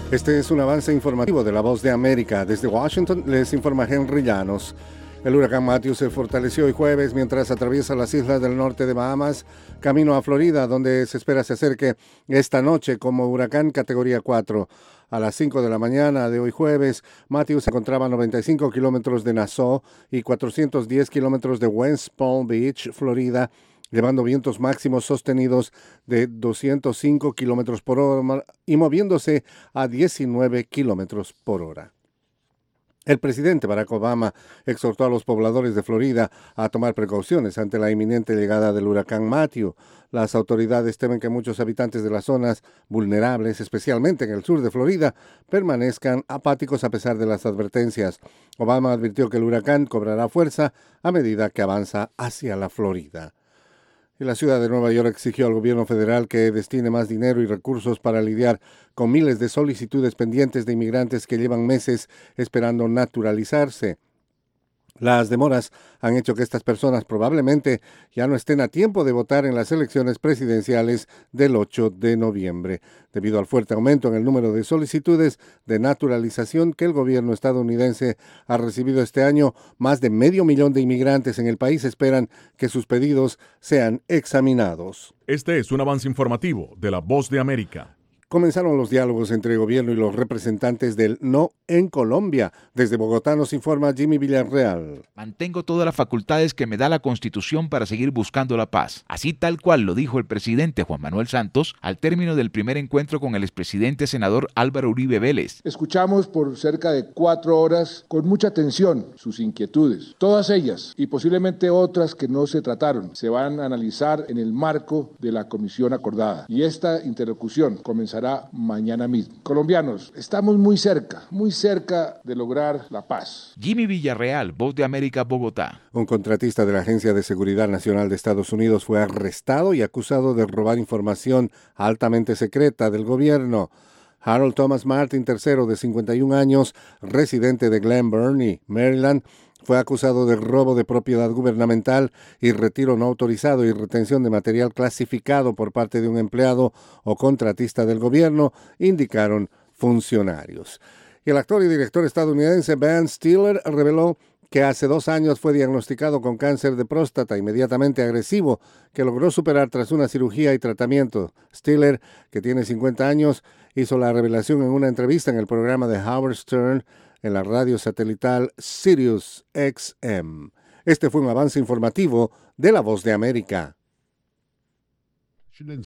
Este es un avance informativo de La Voz de América. Desde Washington les informa Henry Llanos. El huracán Matthew se fortaleció hoy jueves mientras atraviesa las islas del norte de Bahamas, camino a Florida, donde se espera se acerque esta noche como huracán categoría 4. A las 5 de la mañana de hoy jueves, Matthew se encontraba a 95 kilómetros de Nassau y 410 kilómetros de West Palm Beach, Florida, llevando vientos máximos sostenidos de 205 kilómetros por hora y moviéndose a 19 kilómetros por hora. El presidente Barack Obama exhortó a los pobladores de Florida a tomar precauciones ante la inminente llegada del huracán Matthew. Las autoridades temen que muchos habitantes de las zonas vulnerables, especialmente en el sur de Florida, permanezcan apáticos a pesar de las advertencias. Obama advirtió que el huracán cobrará fuerza a medida que avanza hacia la Florida. Y la ciudad de Nueva York exigió al gobierno federal que destine más dinero y recursos para lidiar con miles de solicitudes pendientes de inmigrantes que llevan meses esperando naturalizarse. Las demoras han hecho que estas personas probablemente ya no estén a tiempo de votar en las elecciones presidenciales del 8 de noviembre, debido al fuerte aumento en el número de solicitudes de naturalización que el gobierno estadounidense ha recibido este año. Más de 500,000 de inmigrantes en el país esperan que sus pedidos sean examinados. Este es un avance informativo de La Voz de América. Comenzaron los diálogos entre el gobierno y los representantes del No en Colombia. Desde Bogotá nos informa Jimmy Villarreal. Mantengo todas las facultades que me da la Constitución para seguir buscando la paz. Así tal cual lo dijo el presidente Juan Manuel Santos al término del primer encuentro con el expresidente senador Álvaro Uribe Vélez. Escuchamos por cerca de 4 horas con mucha atención sus inquietudes. Todas ellas y posiblemente otras que no se trataron se van a analizar en el marco de la comisión acordada. Y esta interlocución comenzará mañana mismo. Colombianos, estamos muy cerca de lograr la paz. Jimmy Villarreal, Voz de América, Bogotá. Un contratista de la Agencia de Seguridad Nacional de Estados Unidos fue arrestado y acusado de robar información altamente secreta del gobierno. Harold Thomas Martin III, de 51 años, residente de Glen Burnie, Maryland, fue acusado de robo de propiedad gubernamental y retiro no autorizado y retención de material clasificado por parte de un empleado o contratista del gobierno, indicaron funcionarios. Y el actor y director estadounidense Ben Stiller reveló que hace 2 años fue diagnosticado con cáncer de próstata inmediatamente agresivo, que logró superar tras una cirugía y tratamiento. Stiller, que tiene 50 años, hizo la revelación en una entrevista en el programa de Howard Stern en la radio satelital Sirius XM. Este fue un avance informativo de La Voz de América.